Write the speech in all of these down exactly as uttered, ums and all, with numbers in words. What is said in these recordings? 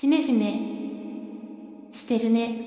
ジメジメしてるね。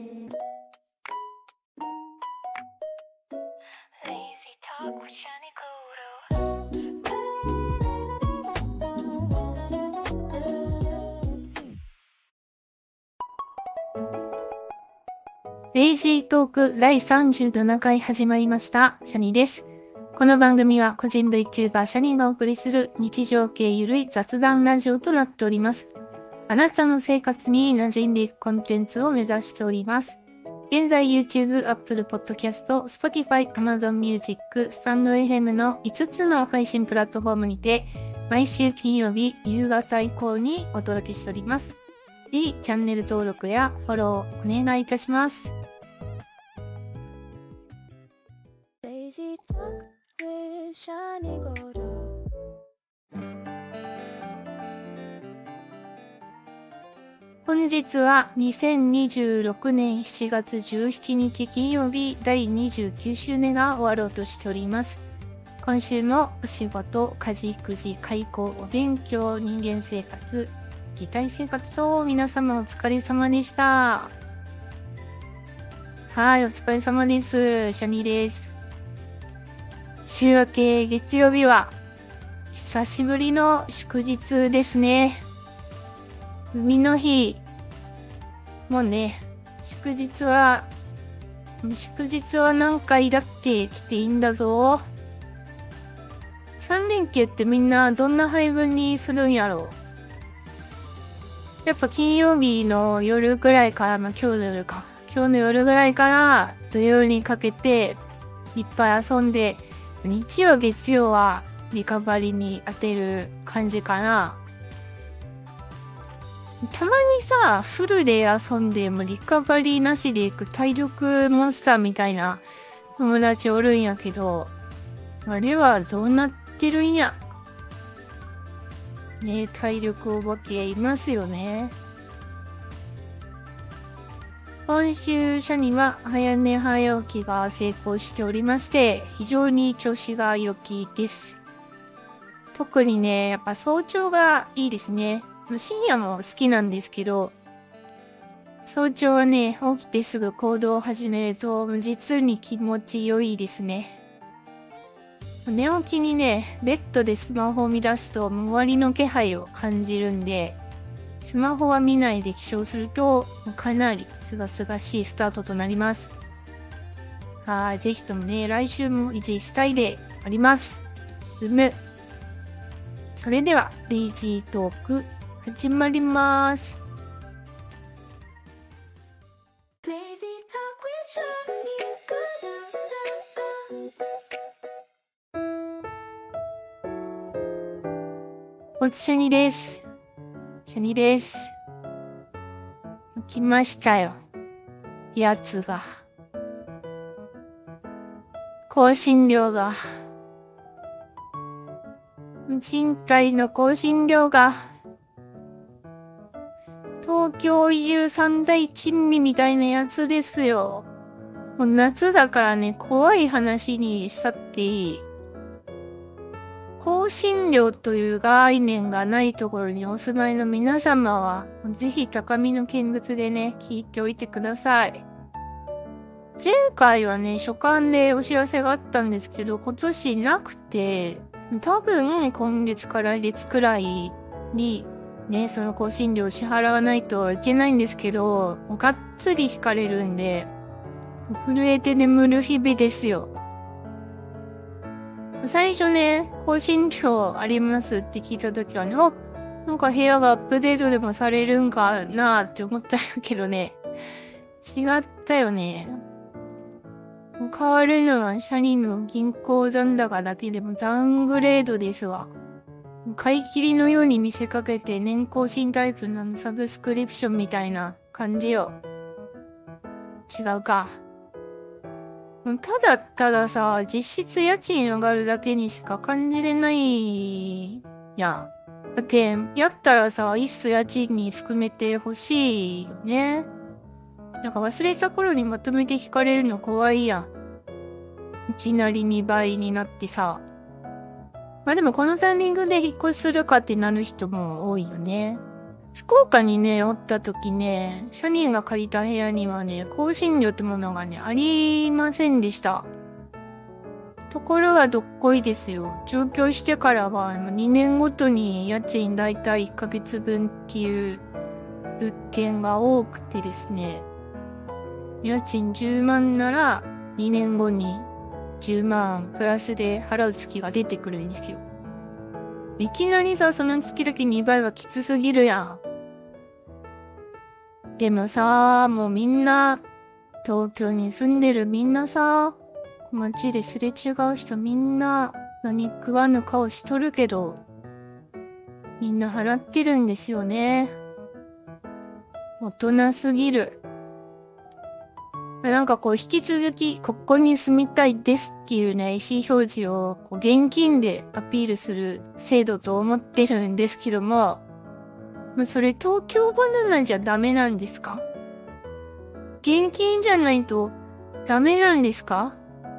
レイジートークだいさんじゅうななかい始まりました。シャニーです。この番組は個人 VTuber シャニーがお送りする日常系ゆるい雑談ラジオとなっております。あなたの生活に馴染んでいくコンテンツを目指しております。現在 YouTube、Apple Podcast、Spotify、Amazon Music、Stand エフエム のいつつの配信プラットフォームにて毎週金曜日夕方以降にお届けしております。ぜひチャンネル登録やフォローお願いいたします。本日はにせんにじゅうろくねんしちがつじゅうしちにち金曜日だいにじゅうきゅうしゅうめが終わろうとしております。今週もお仕事、家事、育児、介護、お勉強、人間生活、擬態生活と皆様お疲れ様でした。はい、お疲れ様です。シャミです。週明け月曜日は久しぶりの祝日ですね。海の日。もうね、祝日は、祝日は何回だって来ていいんだぞ。さん連休ってみんなどんな配分にするんやろう。やっぱ金曜日の夜ぐらいから、まあ今日の夜か。今日の夜ぐらいから土曜にかけていっぱい遊んで、日曜月曜はリカバリーに当てる感じかな。たまにさ、フルで遊んでもリカバリーなしで行く体力モンスターみたいな友達おるんやけど、あれはどうなってるんや。ね、体力お化けいますよね。今週シャニは早寝早起きが成功しておりまして、非常に調子が良きです。特にね、やっぱ早朝がいいですね。深夜も好きなんですけど、早朝はね、起きてすぐ行動を始めると、実に気持ち良いですね。寝起きにね、ベッドでスマホを見出すと、周りの気配を感じるんで、スマホは見ないで起床すると、かなりすがすがしいスタートとなります。はい、ぜひともね、来週も維持したいであります。うむ。それでは、レイジートーク、始まります。おつシャニです。シャニです。来ましたよ。やつが。更新料が。賃貸の更新料が。東京移住三大珍味みたいなやつですよ。もう夏だからね、怖い話にしたっていい。更新料という概念がないところにお住まいの皆様は、ぜひ高みの見物でね、聞いておいてください。前回はね、初回でお知らせがあったんですけど、今年なくて、多分今月から月くらいに、ね、その更新料を支払わないといけないんですけど、がっつり引かれるんで、震えて眠る日々ですよ。最初ね、更新料ありますって聞いたときはね、あ、なんか部屋がアップデートでもされるんかなって思ったけどね、違ったよね。変わるのはシャニの銀行残高だけでもダウングレードですわ。買い切りのように見せかけて年更新タイプのサブスクリプションみたいな感じよ。違うか。ただたださ、実質家賃上がるだけにしか感じれないやん。だけん、やったらさ、いっそ家賃に含めてほしいよね。なんか忘れた頃にまとめて引かれるの怖いやん。いきなりにばいになってさ。まあでもこのタイミングで引っ越しするかってなる人も多いよね。 福岡にね、おった時ね、社員が借りた部屋にはね、更新料ってものがね、ありませんでした。ところがどっこいですよ。上京してからはにねんごとに家賃だいたいいっかげつぶんっていう物件が多くてですね、家賃じゅうまんならにねんごにじゅうまんプラスで払う月が出てくるんですよ。いきなりさ、その月だけにばいはきつすぎるやん。でもさ、もうみんな、東京に住んでるみんなさ、街ですれ違う人みんな何食わぬ顔しとるけど、みんな払ってるんですよね。大人すぎる。なんかこう引き続きここに住みたいですっていうね、意思表示をこう現金でアピールする制度と思ってるんですけども、もうそれ東京バナナじゃダメなんですか？現金じゃないとダメなんですか？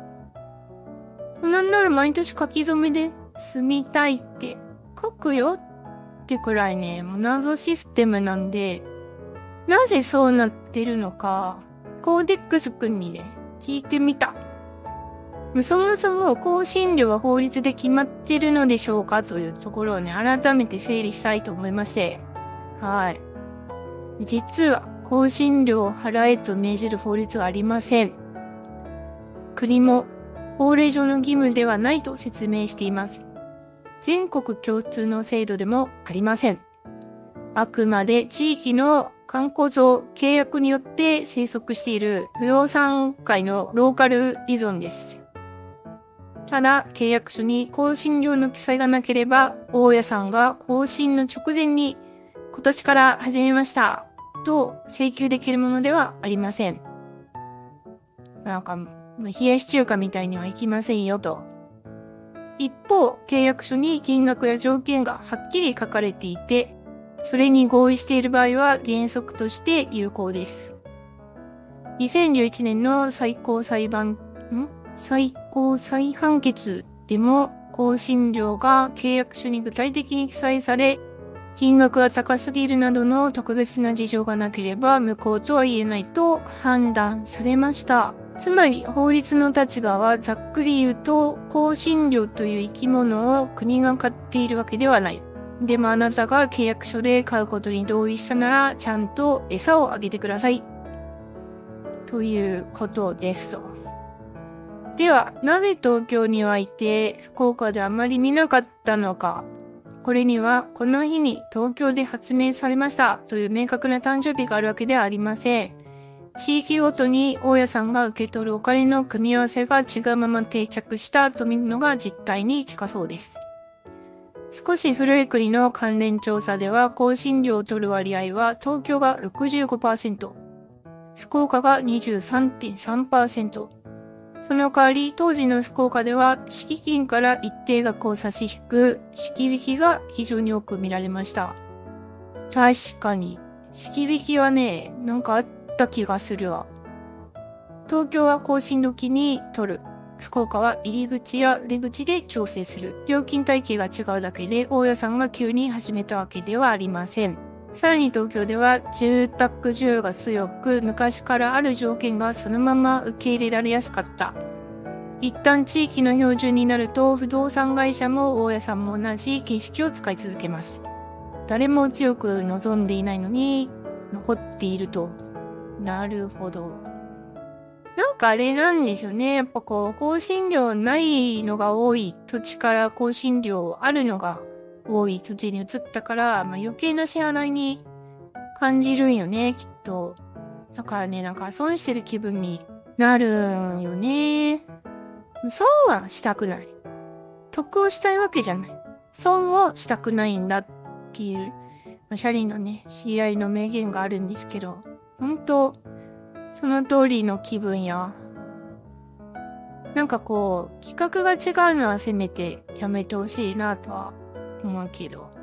なんなら毎年書き初めで住みたいって書くよってくらいね、もう謎システムなんで、なぜそうなってるのか、コーデックスくんにね、聞いてみた。そもそも更新料は法律で決まってるのでしょうかというところをね、改めて整理したいと思いまして。はい。実は、更新料を払えと命じる法律はありません。国も法令上の義務ではないと説明しています。全国共通の制度でもありません。あくまで地域の観光上契約によって生息している不動産界のローカル依存です。ただ、契約書に更新料の記載がなければ、大家さんが更新の直前に今年から始めましたと請求できるものではありません。なんか、冷やし中華みたいにはいきませんよと。一方、契約書に金額や条件がはっきり書かれていて、それに合意している場合は原則として有効です。にせんじゅういちねんの最高裁判、ん最高裁判決でも更新料が契約書に具体的に記載され、金額が高すぎるなどの特別な事情がなければ無効とは言えないと判断されました。つまり法律の立場はざっくり言うと、更新料という生き物を国が飼っているわけではない。でもあなたが契約書で買うことに同意したなら、ちゃんと餌をあげてください。ということですと。では、なぜ東京にはいて、福岡であまり見なかったのか。これには、この日に東京で発明されましたという明確な誕生日があるわけではありません。地域ごとに大家さんが受け取るお金の組み合わせが違うまま定着したと見るのが実態に近そうです。少し古い国の関連調査では、更新料を取る割合は東京が ろくじゅうごパーセント、福岡が にじゅうさんてんさんパーセント。その代わり、当時の福岡では、敷金から一定額を差し引く、敷引きが非常に多く見られました。確かに、敷引きはね、なんかあった気がするわ。東京は更新時に取る。福岡は入り口や出口で調整する。料金体系が違うだけで、大家さんが急に始めたわけではありません。さらに東京では住宅需要が強く、昔からある条件がそのまま受け入れられやすかった。一旦地域の標準になると、不動産会社も大家さんも同じ形式を使い続けます。誰も強く望んでいないのに、残っていると。なるほど。なんかあれなんですよね。やっぱこう、更新料ないのが多い土地から更新料あるのが多い土地に移ったから、まあ、余計な支払いに感じるんよね、きっと。だからね、なんか損してる気分になるんよね。損はしたくない。得をしたいわけじゃない。損をしたくないんだっていう、まあ、シャリのね、知り合いの名言があるんですけど、本当その通りの気分や。なんかこう、企画が違うのはせめてやめてほしいなとは思うけど。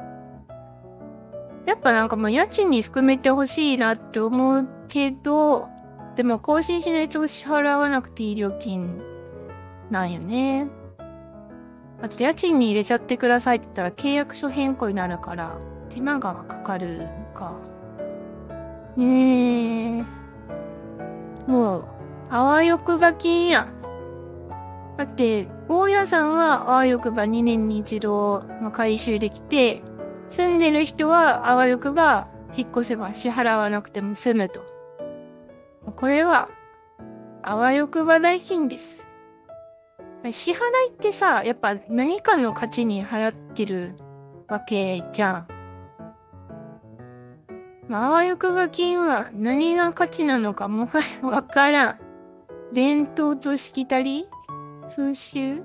やっぱなんかもう家賃に含めてほしいなって思うけど、でも更新しないと支払わなくていい料金なんよね。あと家賃に入れちゃってくださいって言ったら契約書変更になるから、 手間がかかるか。ねえ。もう、あわよくば金や。だって、大家さんはあわよくばにねんに一度、まあ、回収できて、住んでる人はあわよくば引っ越せば支払わなくても済むと。これは、あわよくば代金です。支払いってさ、やっぱ何かの価値に払ってるわけじゃん。まあ、あわよくば金は何が価値なのかもわからん。伝統としきたり風習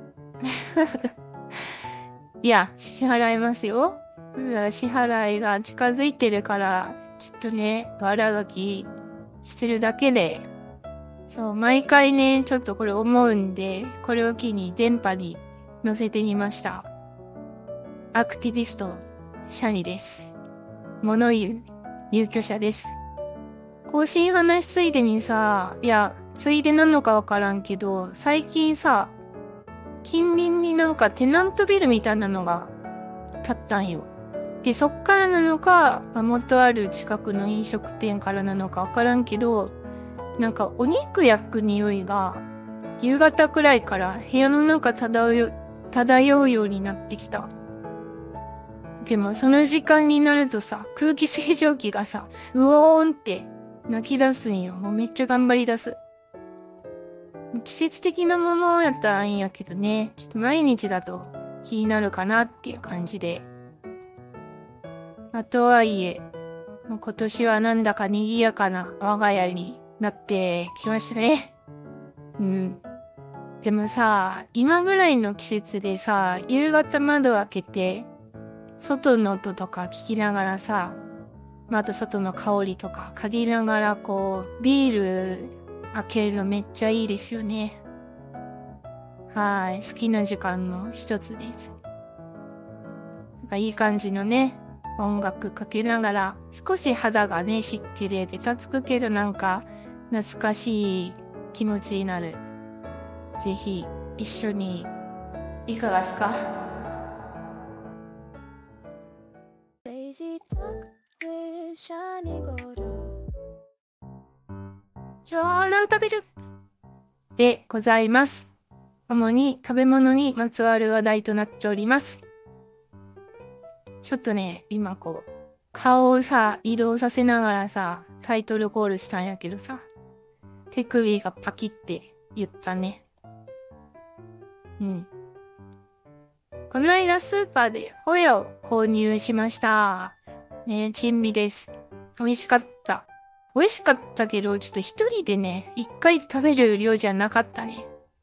いや、支払いますよ。支払いが近づいてるから、ちょっとね、悪書きしてるだけで、そう、毎回ね、ちょっとこれ思うんで、これを機に電波に載せてみました。アクティビスト、シャニです。物言う、入居者です。更新話ついでにさ、いや、ついでなのかわからんけど、最近さ、近隣になんかテナントビルみたいなのが建ったんよ。で、そっからなのか、まあ、元ある近くの飲食店からなのかわからんけど、なんかお肉焼く匂いが夕方くらいから部屋の中漂う、漂うようになってきた。でもその時間になるとさ、空気清浄機がさ、うおーんって泣き出すんよ。もうめっちゃ頑張り出す。季節的なものやったらいいんやけどね。ちょっと毎日だと気になるかなっていう感じで。あとはいえ、もう今年はなんだか賑やかな我が家になってきましたね。うん。でもさ、今ぐらいの季節でさ、夕方窓開けて、外の音とか聞きながらさ、まあ、あと外の香りとか嗅ぎながらこう、ビール開けるのめっちゃいいですよね。はい、好きな時間の一つです。なんかいい感じのね、音楽かけながら、少し肌がね、湿気でベタつくけどなんか、懐かしい気持ちになる。ぜひ、一緒に、いかがですか？今日何食べるでございます。主に食べ物にまつわる話題となっております。ちょっとね、今こう、顔をさ、移動させながらさ、タイトルコールしたんやけどさ、手首がパキって言ったね。うん。この間スーパーでホヤを購入しました。ね、珍味です。美味しかった。美味しかったけど、ちょっと一人でね、一回食べる量じゃなかったね。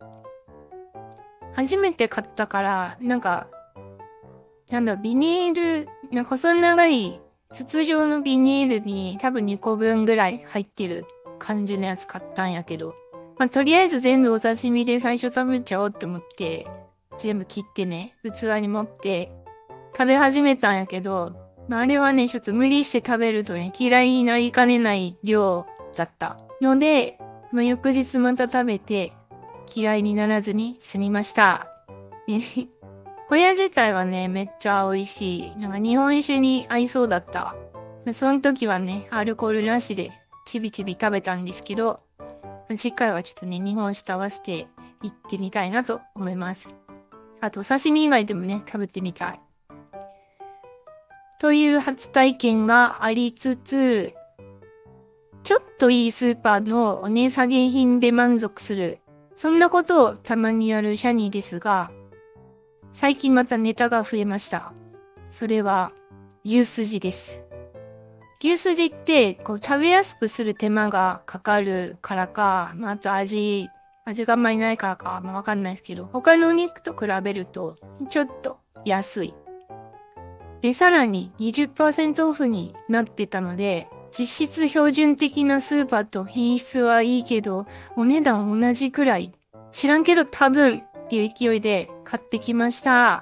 初めて買ったから、なんか、なんだ、ビニール、なんか細長い筒状のビニールに多分にこぶんぐらい入ってる感じのやつ買ったんやけど、まあ、とりあえず全部お刺身で最初食べちゃおうって思って、全部切ってね、器に持って食べ始めたんやけど、まあ、あれはね、ちょっと無理して食べるとね、嫌いになりかねない量だったので、まあ、翌日また食べて嫌いにならずに済みました。ホヤ自体はね、めっちゃ美味しい。なんか日本酒に合いそうだった。その時はね、アルコールなしでちびちび食べたんですけど、次回はちょっとね、日本酒と合わせて行ってみたいなと思います。あと、お刺身以外でもね、食べてみたい。という初体験がありつつ、ちょっといいスーパーのお値下げ品で満足する。そんなことをたまにやるシャニーですが、最近またネタが増えました。それは、牛すじです。牛すじって、こう、食べやすくする手間がかかるからか、まあ、あと味、味があんまりないからか、まあ、わかんないですけど、他のお肉と比べると、ちょっと安い。で、さらに にじゅっパーセント オフになってたので、実質標準的なスーパーと品質はいいけど、お値段同じくらい。知らんけど多分っていう勢いで買ってきました。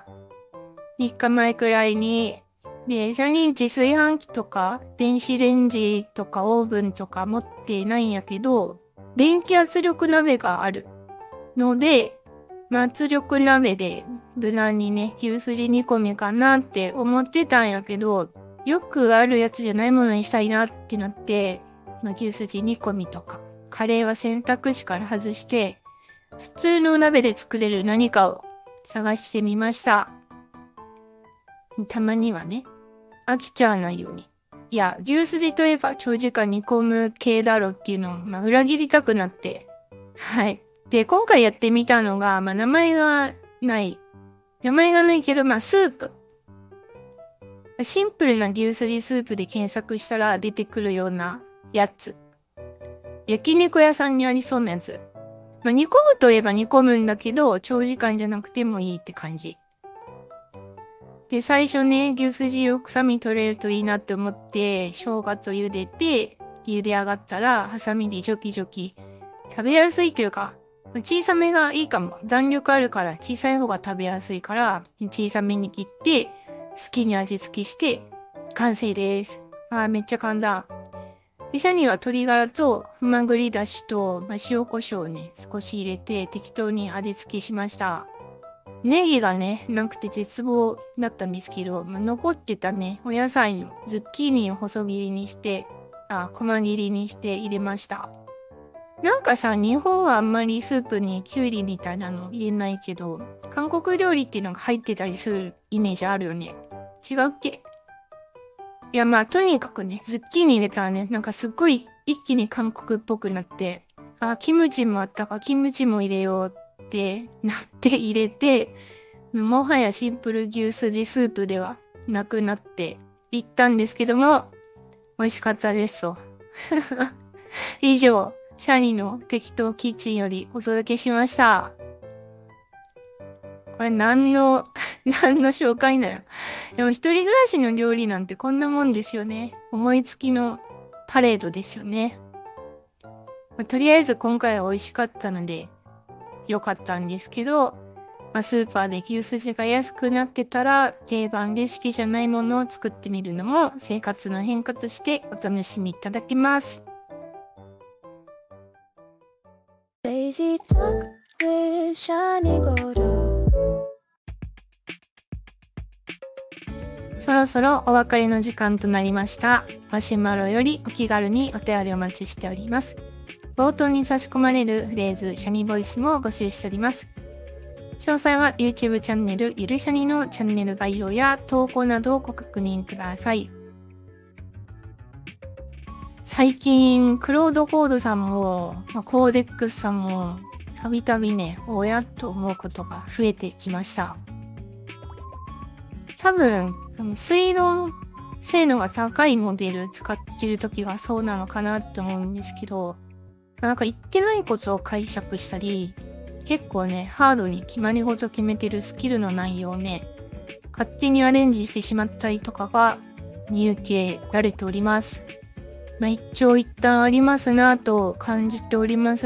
みっかまえくらいに。で、それに自炊飯器とか、電子レンジとかオーブンとか持ってないんやけど、電気圧力鍋がある。ので、圧力鍋で無難にね、牛すじ煮込みかなって思ってたんやけど、 よくあるやつじゃないものにしたいなってなって、まあ、牛すじ煮込みとか、カレーは選択肢から外して、普通の鍋で作れる何かを探してみました。たまにはね、飽きちゃわないように。いや、牛すじといえば長時間煮込む系だろっていうのを、まあ、裏切りたくなって。はい。で、今回やってみたのが、まあ、名前がない。名前がないけど、まあ、スープ。シンプルな牛すじスープで検索したら出てくるようなやつ。焼肉屋さんにありそうなやつ。まあ、煮込むといえば煮込むんだけど、長時間じゃなくてもいいって感じ。で、最初ね、牛すじを臭み取れるといいなって思って、生姜と茹でて、茹で上がったら、ハサミでジョキジョキ。食べやすいというか、小さめがいいかも。弾力あるから小さい方が食べやすいから、小さめに切って、好きに味付けして、完成です。あー、めっちゃ簡単。で、シャには鶏ガラと、ふまぐりだしと、まあ、塩コショウをね、少し入れて、適当に味付けしました。ネギがね、なくて絶望だったんですけど、まあ、残ってたね、お野菜のズッキーニを細切りにして、あ、細切りにして入れました。なんかさ、日本はあんまりスープにキュウリみたいなの入れないけど、韓国料理っていうのが入ってたりするイメージあるよね。違うっけ？いや、まあ、とにかくね、ズッキーニ入れたらね、なんかすっごい一気に韓国っぽくなって、あ、キムチもあったからキムチも入れようってなって入れて、もはやシンプル牛すじスープではなくなっていったんですけども、美味しかったですと。以上、シャニの適当キッチンよりお届けしました。これ何の、何の紹介なの？でも一人暮らしの料理なんてこんなもんですよね。思いつきのパレードですよね。まあ、とりあえず今回は美味しかったので良かったんですけど、まあ、スーパーで牛すじが安くなってたら定番レシピじゃないものを作ってみるのも生活の変化としてお楽しみいただけます。Daisy Talk with Shani Goro。そろそろお別れの時間となりました。マシュマロよりお気軽にお便りお待ちしております。冒頭に差し込まれるフレーズ、シャニボイスも募集しております。詳細は YouTube チャンネル、ゆるシャニのチャンネル概要や投稿などをご確認ください。最近、クロードコードさんも、まあ、コーデックスさんも、たびたびね、おやと思うことが増えてきました。多分、その水道性能が高いモデル使ってる時がそうなのかなって思うんですけど、なんか言ってないことを解釈したり、結構ね、ハードに決まり事決めてるスキルの内容をね、勝手にアレンジしてしまったりとかが見受けられております。まあ、一長一短ありますなぁと感じております。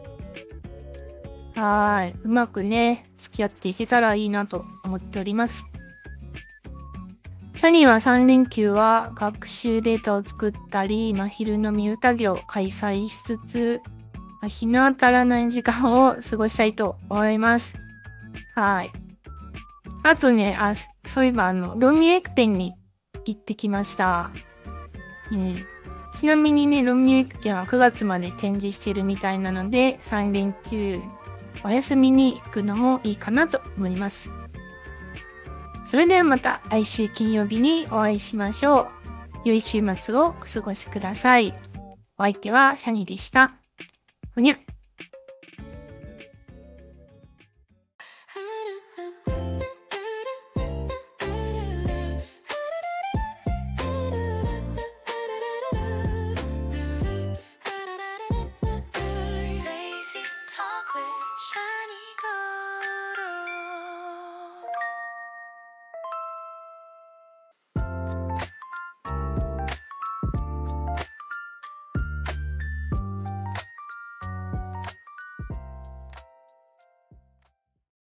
はーい。うまくね、付き合っていけたらいいなと思っております。シャニーはさん連休は学習データを作ったり、まあ、昼飲み宴を開催しつつ、まあ、日の当たらない時間を過ごしたいと思います。はい。あとね、あ、そういえばあの、ロミエク店に行ってきました。うん。ちなみにね、ロミエク店はくがつまで展示してるみたいなので、さん連休お休みに行くのもいいかなと思います。それではまた来週金曜日にお会いしましょう。良い週末をお過ごしください。お相手はシャニでした。ふにゃ。